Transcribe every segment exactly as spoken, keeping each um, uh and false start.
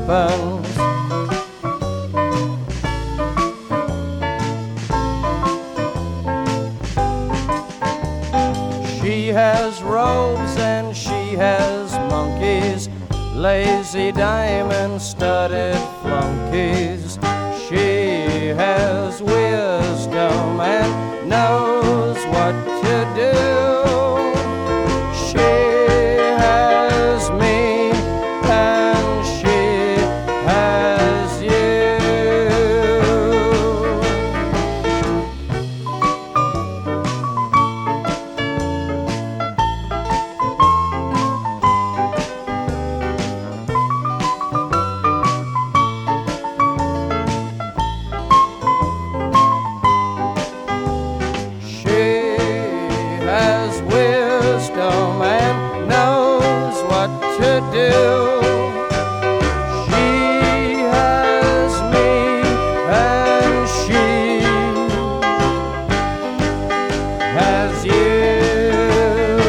happens. She has robes and she has monkeys, lazy diamond-studded flunkies. She has wisdom and knows what to do. She has me and she has you. Wisdom and knows what to do. She has me and she has you.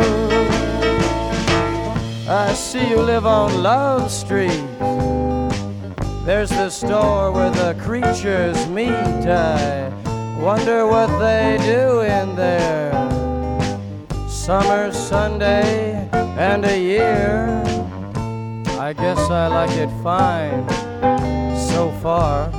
I see you live on Love Street. There's the store where the creatures meet. I wonder what they do in there. Summer, Sunday, and a year. I guess I like it fine so far.